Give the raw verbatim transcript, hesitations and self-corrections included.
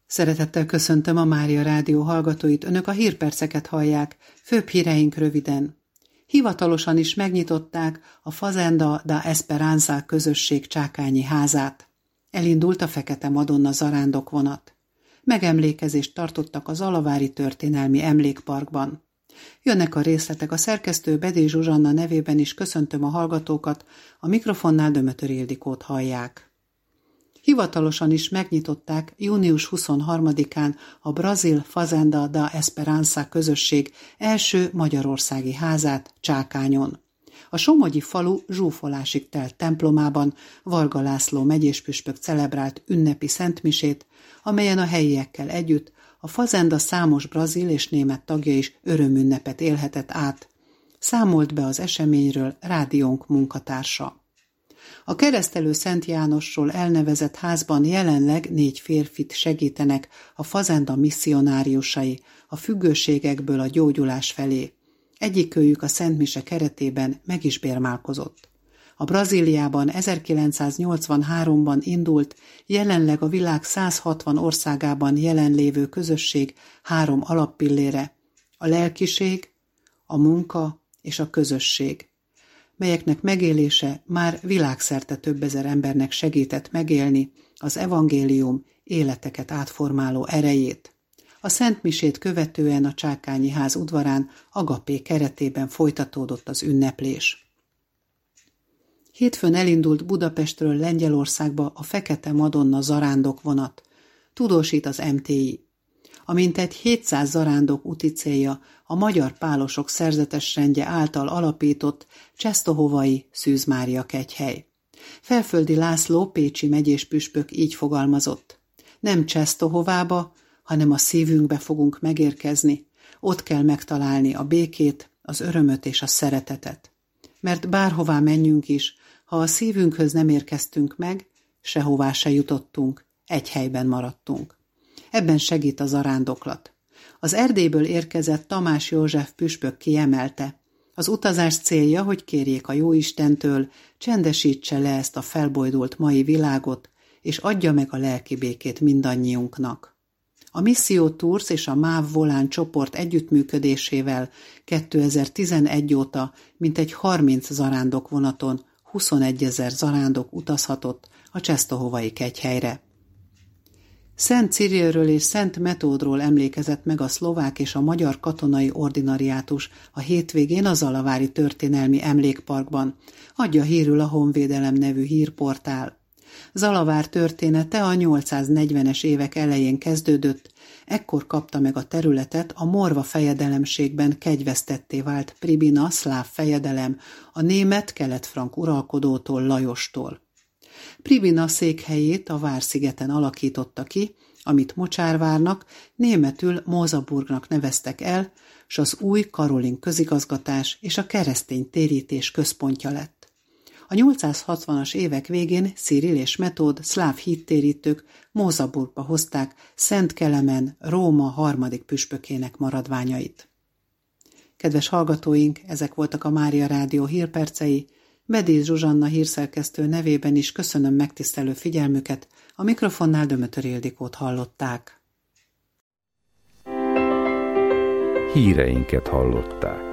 Szeretettel köszöntöm a Mária Rádió hallgatóit, önök a hírperceket hallják, főbb híreink röviden. Hivatalosan is megnyitották a Fazenda da Esperanza közösség csákányi házát. Elindult a Fekete Madonna zarándokvonat. Megemlékezést tartottak a Zalavári Történelmi Emlékparkban. Jönnek a részletek, a szerkesztő Bedély Zsuzsanna nevében is köszöntöm a hallgatókat, a mikrofonnál Dömötör Ildikót hallják. Hivatalosan is megnyitották június huszonharmadikán a brazil Fazenda da Esperanza közösség első magyarországi házát Csákányon. A somogyi falu zsúfolásig telt templomában Varga László megyéspüspök celebrált ünnepi szentmisét, amelyen a helyiekkel együtt a Fazenda számos brazil és német tagja is örömünnepet élhetett át. Számolt be az eseményről rádiónk munkatársa. A Keresztelő Szent Jánosról elnevezett házban jelenleg négy férfit segítenek a Fazenda misszionáriusai a függőségekből a gyógyulás felé. Egyikőjük a szentmise keretében meg is bérmálkozott. A Brazíliában ezerkilencszáznyolcvanháromban indult, jelenleg a világ százhatvan országában jelenlévő közösség három alappillére: a lelkiség, a munka és a közösség, melyeknek megélése már világszerte több ezer embernek segített megélni az evangélium életeket átformáló erejét. A szentmisét követően a Csákányi ház udvarán agapé keretében folytatódott az ünneplés. Hétfőn elindult Budapestről Lengyelországba a Fekete Madonna zarándokvonat, tudósít az em té i. A mintegy hétszáz zarándok úti célja a Magyar Pálosok Szerzetes Rendje által alapított Czestohovai Szűz Mária kegyhely. Felföldi László pécsi megyéspüspök így fogalmazott: nem Czestohovába, hanem a szívünkbe fogunk megérkezni, ott kell megtalálni a békét, az örömöt és a szeretetet. Mert bárhová menjünk is, ha a szívünkhöz nem érkeztünk meg, sehová se jutottunk, egy helyben maradtunk. Ebben segít a zarándoklat. Az Erdélyből érkezett Tamás József püspök kiemelte: az utazás célja, hogy kérjék a Jóistentől, csendesítse le ezt a felbojdult mai világot, és adja meg a lelki békét mindannyiunknak. A Misszió Tours és a MÁV Volán csoport együttműködésével kétezer-tizenegy óta mintegy harminc zarándokvonaton huszonegyezer zarándok utazhatott a Czestohovai kegyhelyre. Szent Cirilről és Szent Metódról emlékezett meg a szlovák és a magyar katonai ordinariátus a hétvégén a Zalavári Történelmi Emlékparkban, adja hírül a Honvédelem nevű hírportál. Zalavár története a nyolcszáznegyvenes évek elején kezdődött, ekkor kapta meg a területet a Morva fejedelemségben kegyvesztetté vált Pribina szláv fejedelem a német kelet-frank uralkodótól, Lajostól. Pribina székhelyét a Várszigeten alakította ki, amit Mocsárvárnak, németül Mózaburgnak neveztek el, s az új Karolin közigazgatás és a keresztény térítés központja lett. A nyolcszázhatvanas évek végén Cyril és Metód szláv hittérítők Mózaburgba hozták Szent Kelemen, Róma harmadik püspökének maradványait. Kedves hallgatóink, ezek voltak a Mária Rádió hírpercei. Bedély Zsuzsanna hírszerkesztő nevében is köszönöm megtisztelő figyelmüket, a mikrofonnál Dömötör Ildikót hallották. Híreinket hallották.